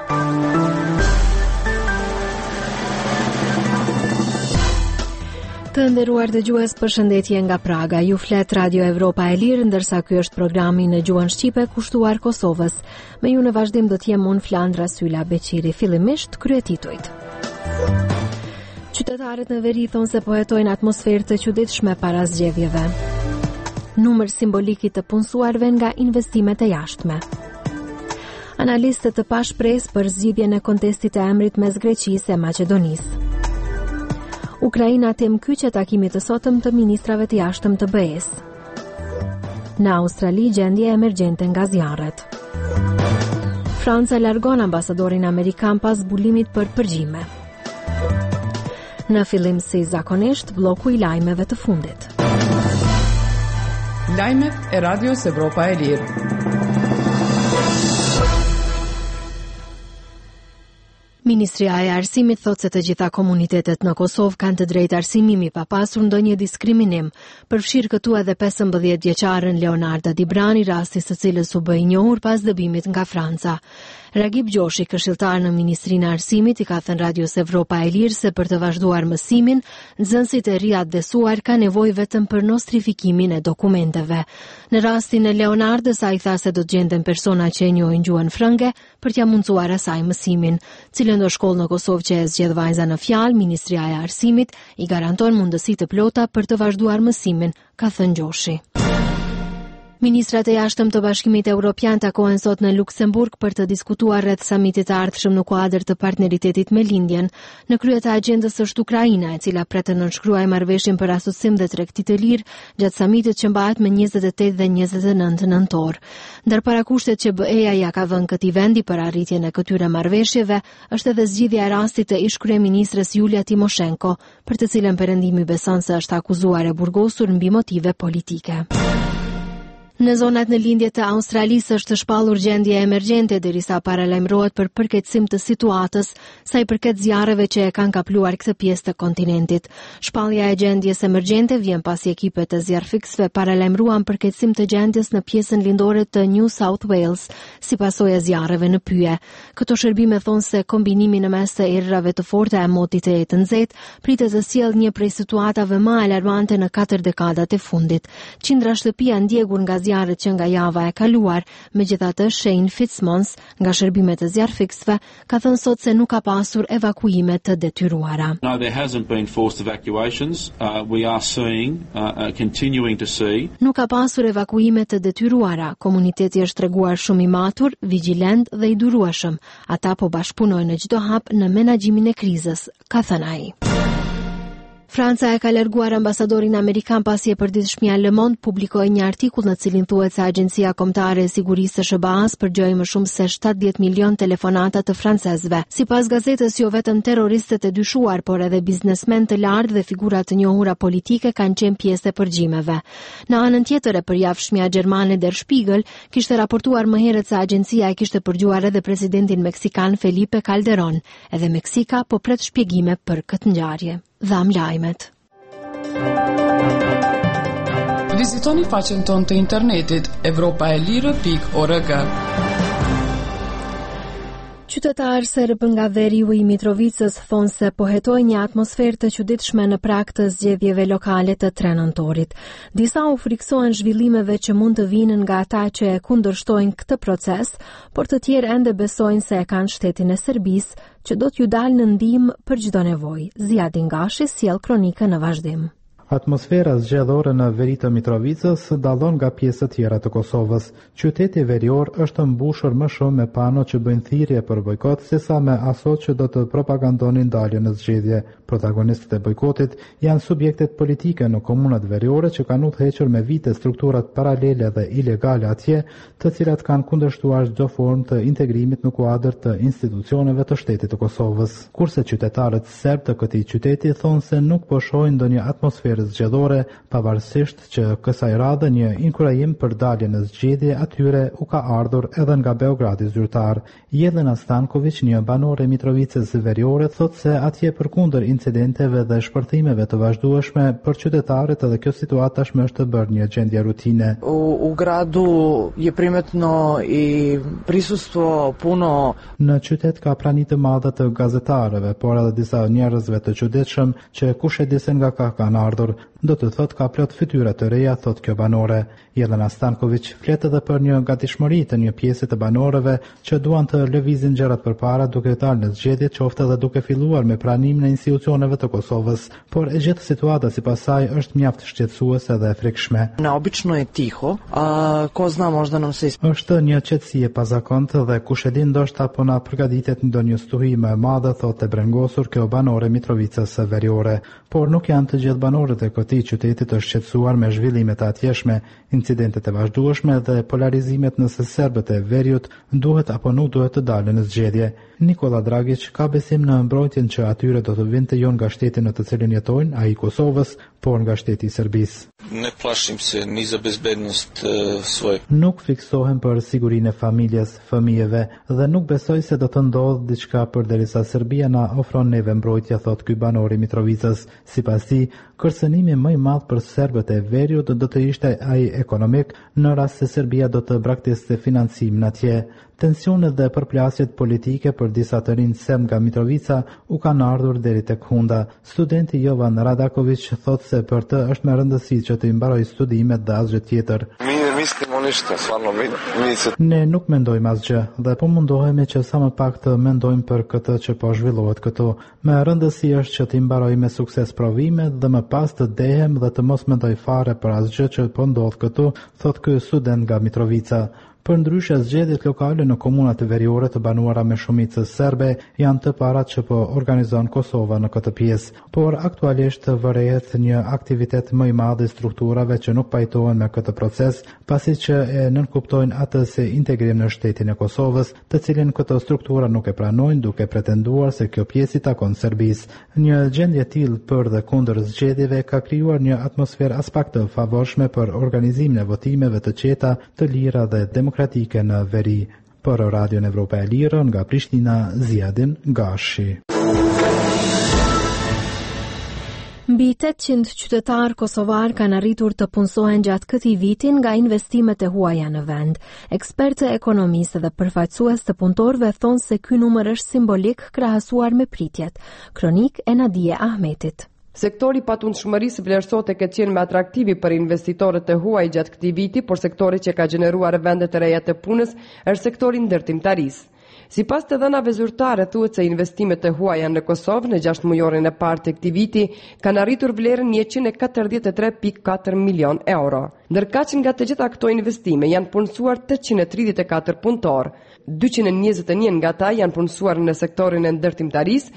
Të nderuar dëgjues, përshëndetje nga Praga. Ju flet Radio Evropa e Lirë, ndërsa ky është programi në gjuhën shqipe kushtuar Kosovës. Me ju në vazhdim do të jem unë Flandra Sylla Beqiri. Fillimisht kryetitujt. Qytetarët në veri thonë se po hetojnë atmosferë të çuditshme para zgjedhjeve. Numër simbolik i të punësuarve nga investimet e jashtme. Analistët të pashpresë për zgjidhjen e kontestit të emrit mes Greqisë e Maqedonisë. Ukraina tem kyçe takimit të sotëm të ministrave të jashtëm të BE-s. Në Australi gjendje emergjente nga zjarret. Franca largon ambasadorin amerikan pas zbulimit për përgjime. Në fillim si zakonisht bloku i lajmeve të fundit. Lajmet e Radios Evropa e Lirë. Ministria e Arsimit thotë se të gjitha komunitetet në Kosovë kanë të drejtë arsimimi pa pasur ndonjë diskriminim. Përfshir këtu edhe 15-vjeçaren Leonarda Dibrani, rasti së cilës u bë i njohur pas dëbimit nga Franca. Ragip Gjoshi, këshilltar në Ministrinë e Arsimit, i ka thënë Radios Evropa e Lirë se për të vazhduar mësimin, nxënësit e ri adresuar ka nevojë vetëm për nostrifikimin e dokumenteve. Në rastin e Leonardës, ai tha se do të gjenden persona që e njohin gjuhën frënge për t'ia mundsuar asaj mësimin. Cilën do shkollë në Kosovë që e zgjedh vajza në fjalë, Ministria e Arsimit i garanton mundësi të plota për të vazhduar mësimin, ka thënë Gjoshi. Ministrat e jashtëm të Bashkimit Evropian takohen sot në Luksemburg për të diskutuar rreth samitit të ardhshëm në kuadër të partneritetit me lindjen. Në krye të agjendës është Ukraina, e cila pretë nënshkruajë marrëveshjen për asocim dhe tregti të lirë gjatë samitit që mbahet më 28 dhe 29 nëntor. Ndër parakushtet që BE-ja ja ka vënë këtij vendi për arritjen e këtyre marrëveshjeve është edhe zgjidhja e rastit të ish-kryeministres Julia Timoshenko, për të cilën Perëndimi beson se është akuzuar e burgosur mbi motive politike. Në zonat në lindje të Australisë është shpallur gjendje emergjente derisa paralajmërohet për përkeqësim të situatës sa i përket zjarreve që e kanë kapluar këtë pjesë të kontinentit. Shpallja e gjendjes emergjente vjen pasi ekipet e zjarrfiksëve paralajmëruan përkeqësim të gjendjes në pjesën lindore të New South Wales si pasojë e zjarreve në pyje. Këto shërbime thonë se kombinimi në mes të errave të forta e motit të të nxehtë pritet të sjellë një prej situatave më alarmante në 4 dekadat e fundit. Qindra shtëpi janë ndjekur nga zjarret që nga java e kaluar. Megjithatë, Shane Fitzmons, nga shërbimet e zjarrfiksëve, ka thënë sot se nuk ka pasur evakuime të detyruara. No, there hasn't been forced evacuations. We are seeing, continuing to see. Nuk ka pasur evakuime të detyruara. Komuniteti është treguar shumë i matur, vigjilent dhe i durueshëm. Ata po bashkëpunojnë në çdo hap në menaxhimin e krizës, ka thënë ai. Franca e ka larguar ambasadorin amerikan pasi e përditshmja Le Monde publikoi një artikull në cilin thuhet se Agjencia Kombëtare e Sigurisë së SBA-s përgjoi më shumë se 70 milion telefonata të francezëve. Sipas gazetës, jo vetëm terroristët e dyshuar, por edhe biznesmen të lartë dhe figura të njohura politike kanë qenë pjesë e përgjimeve. Në anën tjetër, e përjavshmja gjermane Der Spiegel kishte raportuar më herët se agjencia e kishte përgjuar edhe presidentin meksikan Felipe Calderón. Edhe Meksika po pret shpjegime për këtë ngjarje. Dham lajmet. Vizitoni faqen tonë të internetit europaelire.org. Qytetarë serb nga veriu i Mitrovicës thonë se po hetojnë një atmosferë të çuditshme në prag të zgjedhjeve lokale të 3 nëntorit. Disa u friksohen zhvillimeve që mund të vinë nga ata që e kundërshtojnë këtë proces, por të tjerë ende besojnë se e kanë shtetin e Serbisë që do t'ju dalë në ndihmë për çdo nevojë. Ziadin Gashi sjell kronikën në vazhdim. Atmosfera zgjedhore në veri të Mitrovicës dallon nga pjesët tjera të Kosovës. Qyteti verior është mbushur më shumë me pano që bëjnë thirrje për bojkot sesa me aso që do të propagandonin daljen në zgjedhje. Protagonistët e bojkotit janë subjektet politike në komunat veriore që kanë udhëhequr me vite strukturat paralele dhe ilegale atje, të cilat kanë kundërshtuar çdo formë të integrimit në kuadër të institucioneve të shtetit të Kosovës. Kurse qytetarët serb të këtij qyteti thonë se nuk po shohin ndonjë atmosferë atmosferës zgjedhore, pavarësisht që kësaj radhe një inkurajim për dalje në zgjedhje atyre u ka ardhur edhe nga Beogradi zyrtar. Jelena Stanković, një banore e Mitrovicës Veriore, thot se atje përkundër incidenteve dhe shpërthimeve të vazhdueshme për qytetarët edhe kjo situatë tashmë është bërë një gjendje rutine. U gradu je primetno i prisustvo puno. Në qytet ka prani të madhe të gazetarëve, por edhe disa njerëzve të çuditshëm që kush e di se nga ka kanë ardhur. Do të thot ka plot fytyra të reja, thot kjo banore. Jelena Stanković flet edhe për një gatishmëri të një pjesë të banorëve që duan të lëvizin gjërat përpara duke dalë në zgjedhje, qoftë edhe duke filluar me pranimin e institucioneve të Kosovës, por e gjithë situata sipas saj është mjaft shqetësuese dhe e frikshme. Obično je tiho, a ko zna možda nam se Është një qetësi e pazakontë dhe kush e di ndoshta po na përgatitet ndonjë stuhi më e madhe, thotë e brengosur kjo banore Mitrovicës Veriore, por nuk janë të gjithë banorët e këtij qyteti të shqetësuar me zhvillimet e atjeshme, incidentet e vazhdueshme dhe polarizimet nëse serbët e Veriut duhet apo nuk duhet të dalën në zgjedhje. Nikola Dragić ka besim në mbrojtjen që atyre do të vinte jo nga shteti në të cilin jetojnë, ai i Kosovës, por nga shteti i Serbisë. Ne plašim se ni za bezbednost svoje. Nuk fiksohem për sigurinë e familjes, fëmijëve dhe nuk besoj se do të ndodhë diçka përderisa Serbia na ofron neve mbrojtje, thot ky banori Mitrovicës. Sipas tij, kërcënimi më i madh për serbët e Veriut do të ishte ai ekonomik në rast se Serbia do të braktiste financimin atje. Tensionet dhe përplasjet politike për disa të rinj serb nga Mitrovica u kanë ardhur deri tek hunda. Studenti Jovan Radaković thot se për të është me rëndësi që të mbarojë studimet dhe asgjë tjetër. Ne nuk mendojmë asgjë dhe po mundohemi që sa më pak të mendojmë për këtë që po zhvillohet këtu. Me rëndësi është që të mbarojmë me sukses provimet dhe më pas të dehem dhe të mos mendoj fare për asgjë që po ndodh këtu, thot ky student nga Mitrovica. Për ndryshe, zgjedhjet lokale në komunat e veriore të banuara me shumicë serbe janë të parat që po organizon Kosova në këtë pjesë, por aktualisht vërehet një aktivitet më i madh i strukturave që nuk pajtohen me këtë proces, pasi që e nënkuptojnë atë si integrim në shtetin e Kosovës, të cilin këto struktura nuk e pranojnë, duke pretenduar se kjo pjesë i takon Serbisë. Një gjendje e tillë për dhe kundër zgjedhjeve ka krijuar një atmosferë as pak të favorshme për organizimin e votimeve të qeta, të lira dhe demokratike në veri. Për Radion Evropa e Lirë, nga Prishtina, Ziadin Gashi. Mbi 800 qytetarë kosovar kanë arritur të punësohen gjatë këtij viti nga investimet e huaja në vend. Ekspertë ekonomistë dhe përfaqësues të punëtorëve thonë se ky numër është simbolik krahasuar me pritjet. Kronik e Nadije Ahmetit. Sektori patundshmërisë vlerësohet e ketë qenë më atraktivi për investitorët e huaj gjatë këtij viti, por sektori që ka gjeneruar vende të reja të punës është sektori ndërtimtarisë. Sipas të dhënave zyrtare, thuhet se investimet e huaja në Kosovë në 6 mujorin e parë të këtij viti kanë arritur vlerën 143.4 milion euro. Ndërkaq nga të gjitha këto investime janë punësuar 834 punëtorë. 221 nga ata janë punësuar në sektorin e ndërtimtarisë,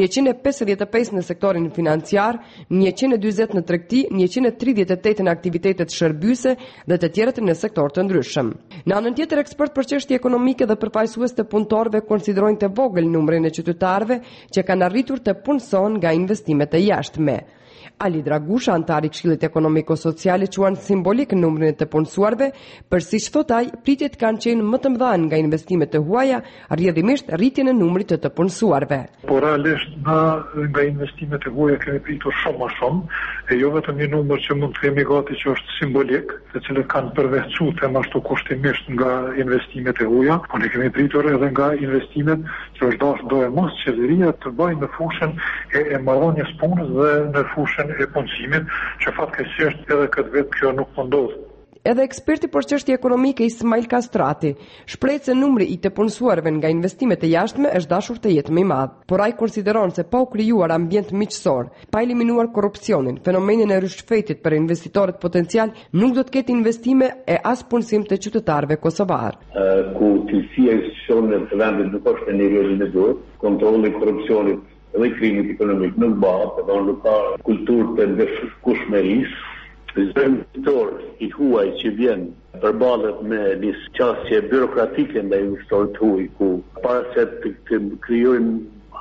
155 në sektorin financiar, 140 në tregti, 138 në aktivitetet shërbyese dhe të tjerët në sektor të ndryshëm. Në anën tjetër, ekspert për çështje ekonomike dhe përfaqësues të punëtorëve konsiderojnë të vogël numrin e qytetarëve që kanë arritur të punësohen nga investimet e jashtme. Ali Dragusha, antari i Këshillit Ekonomiko-Social, quan simbolik numrin e të punësuarve, për si thot ai, pritjet kanë qenë më të mëdha nga investimet e huaja, rrjedhimisht rritjen e numrit të punësuarve. Por realisht nga investimet e huaja kemi pritur shumë më shumë, e jo vetëm një numër që mund të themi gati që është simbolik, të cilët kanë përveçuar themashtu kushtimisht nga investimet e huaja, por ne kemi pritur edhe nga investimet që është do e mos qeveria të bëjë në fushën e marrëdhënies punës dhe në fushën e punësimit, që fatkeqësisht edhe këtë vit kjo nuk po ndodh. Edhe eksperti për çështje ekonomike Ismail Kastrati shpreh se numri i të punësuarve nga investimet e jashtme është dashur të jetë më i madh, por ai konsideron se pa u krijuar ambient miqësor, pa eliminuar korrupsionin, fenomenin e rishfetit për investitorët potencial, nuk do të ketë investime e as punësim të qytetarëve kosovar. Ku cilësia e institucioneve të vendit nuk është në nivelin e duhur, kontrolli i korrupsionit dhe krimit ekonomik nuk bëhet, dhe nuk ka kulturë të ndërkushmërisë. Çdo investitor i huaj që vjen përballet me një qasje byrokratike ndaj investitorit huaj, ku para se të krijojnë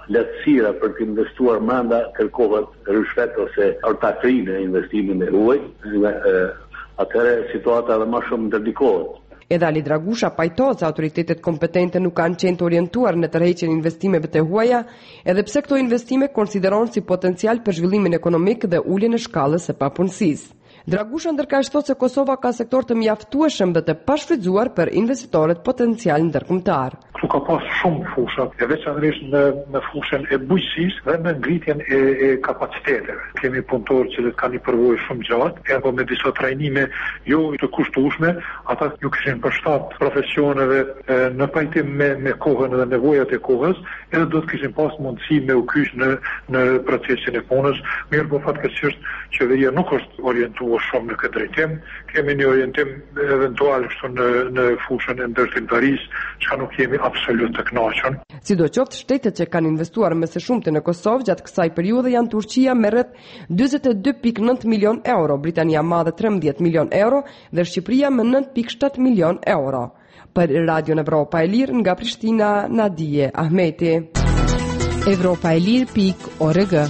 lehtësira për të investuar brenda kërkohet rishfet ose ortakri në investimin e huaj, atëherë situata edhe më shumë ndërlikohet. Edhe Ali Dragusha pajtohet se autoritetet kompetente nuk kanë qenë të orientuar në tërheqjen e investimeve të huaja, edhe pse këto investime konsiderohen si potencial për zhvillimin ekonomik dhe uljen e shkallës së papunësisë. Dragusha ndërkaq thotë se Kosova ka sektor të mjaftueshëm dhe të pashfrytzuar për investitorët potencial ndërkombëtar. Ktu ka pas shumë fusha, e veçanërisht në fushën e bujqësisë dhe në ngritjen e kapaciteteve. Kemi punëtorë që kanë një përvojë shumë gjatë, edhe me disa trajnime jo të kushtueshme, ata ju kishin përshtat profesioneve në pajtim me kohën dhe nevojat e kohës, edhe do të kishin pas mundësi me u kyç në procesin e punës. Mirë po fatkeqësisht qeveria nuk është orientuar shumë në këtë drejtim. Kemi një orientim eventual kështu në fushën e ndërtimtarisë, çka nuk jemi absolut të kënaqur. Sidoqoftë, shtetet që kanë investuar më së shumti në Kosovë gjatë kësaj periudhe janë Turqia me rreth 42.9 milion euro, Britania Madhe 13 milion euro dhe Shqipëria me 9.7 milion euro. Për Radio Evropa e Lirë nga Prishtina, Nadije Ahmeti. Evropaelir.org.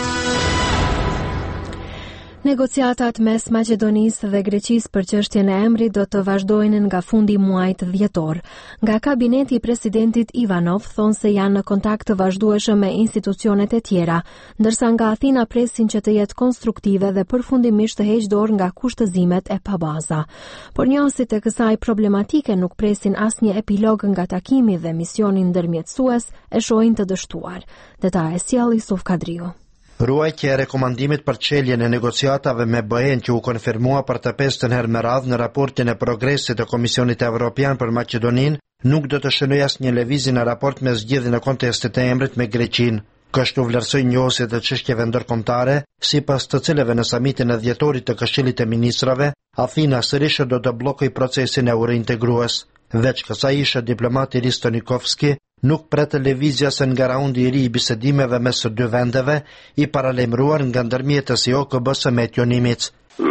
Negociatat mes Maqedonisë dhe Greqisë për çështjen e emrit do të vazhdojnë nga fundi muajit dhjetor. Nga kabineti i presidentit Ivanov thonë se janë në kontakt të vazhdueshëm me institucionet e tjera, ndërsa nga Athina presin që të jetë konstruktive dhe përfundimisht të heqë dorë nga kushtëzimet e pabaza. Por njësit e kësaj problematike nuk presin asnjë epilog nga takimi dhe misioni ndërmjetësues e shohin të dështuar. Detaje sjell Yusuf Kadriu. Ruajtja e rekomandimit për çeljen e negociatave me BE-n që u konfirmua për të pestën herë me radhë në raportin e progresit të Komisionit Evropian për Maqedoninë, nuk do të shënojë asnjë lëvizje në raport me zgjedhjen e kontestit të emrit me Greqinë. Kështu vlerësoi njëosit të çështjeve ndërkombëtare, sipas të cilëve në samitin e dhjetorit të Këshillit të Ministrave, Athina sërish do të bllokojë procesin eurointegrues. Veç kësaj ishte diplomati Risto Nikovski, nuk pretë lëvizja se nga raundi I ri I bisedimeve mes së dy vendeve, I paralajmëruar nga ndërmjetësi I OKB-së me Tionimic.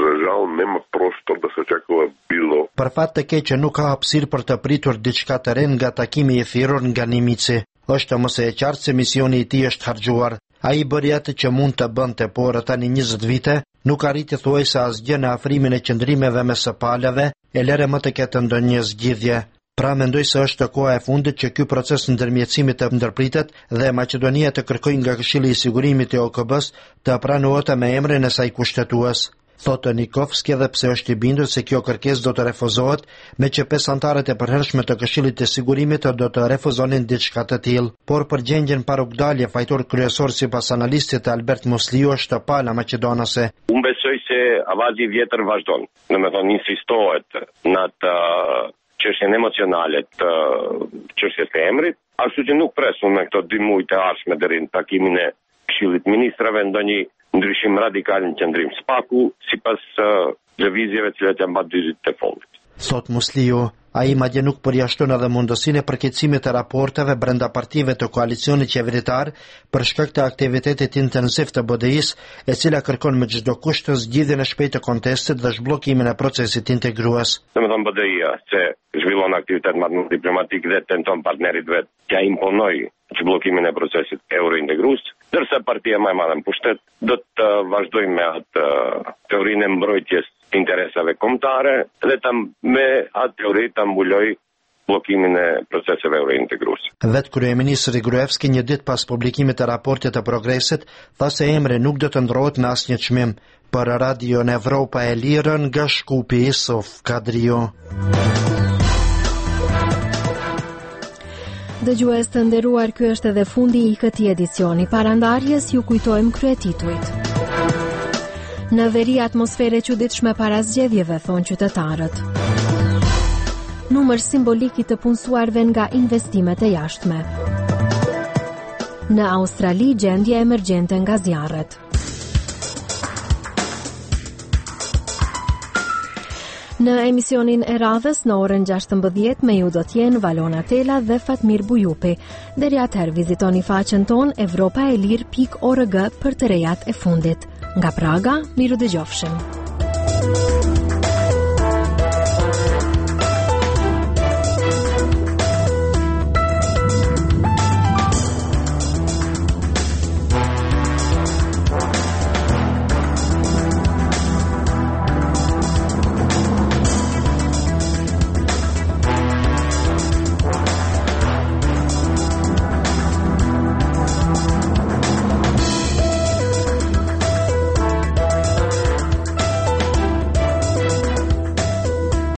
Për fat të keq që nuk ka hapësirë për të pritur diçka të re nga takimi I thirrur nga Nimici. Është mos e qartë se misioni I tij është harxhuar. Ai bëri atë që mund të bënte, por tani 20 vite nuk arriti thuajse asgjë në afrimin e qëndrimeve mes së palave, e lere më të ketë ndonjë zgjidhje. Pra mendoj se është koha e fundit që ky proces ndërmjetësimit të ndërpritet dhe Maqedonia të kërkojë nga Këshilli I Sigurimit I OKB-s të pranohet me emrin e saj kushtetues. Thotë Nikovski edhe pse është I bindur se kjo kërkesë do të refuzohet, me që 5 antarët e përhershme të Këshillit të Sigurimit do të refuzonin diçka të tillë. Por për gjendjen pa rrugdalje, fajtor kryesor sipas analistit Albert Musliu është pala maqedonase. Unë besoj se avazi vjetër vazhdon. Domethënë insistohet në atë çështjen emocionale të çështjes së emrit, ashtu që nuk presun me këto 2 muaj të ardhshme deri në takimin e Këshillit Ministrave ndonjë ndryshim radikal në qendrim spaku, sipas lëvizjeve të cilat janë bërë 2 ditë të fundit. Thot Musliu, ai madje nuk përjashton edhe mundësinë e përkeqësimit të raporteve brenda partive të koalicionit qeveritar për shkak të aktivitetit intensiv të BDI-s, e cila kërkon me çdo kusht zgjidhjen e shpejtë të kontestit dhe zhbllokimin e procesit integrues. Domethënë BDI-ja se zhvillon aktivitet diplomatik dhe tenton partnerit vet t'ia imponojë zhbllokimin e procesit eurointegrues, ndërsa partia më e madhe në pushtet do të vazhdojë me atë teorinë e mbrojtjes interesave kombëtare dhe me atë teori ta mbuloj bllokimin e proceseve eurointegruese. Vet kryeministri Gruevski një ditë pas publikimit të raportit të progresit tha se emri nuk do të ndrohet në asnjë çmim. Për Radio Evropa e Lirë nga Shkupi Yusuf Kadriu. Dëgjues të nderuar, ky është edhe fundi I këtij edicioni. Parandarjes ju kujtojmë kryetituit. Në veri atmosfere çuditshme para zgjedhjeve, thonë qytetarët. Numër simbolik I të punësuarve nga investimet e jashtme. Në Australi gjendje emergjente nga zjarret. Në emisionin e radhës në orën 16 me ju do t'jenë Valona Tela dhe Fatmir Bujupi. Deri atëherë vizitoni faqen ton evropaelir.org për të rejat e fundit. Nga Praga, miru dëgjofshim.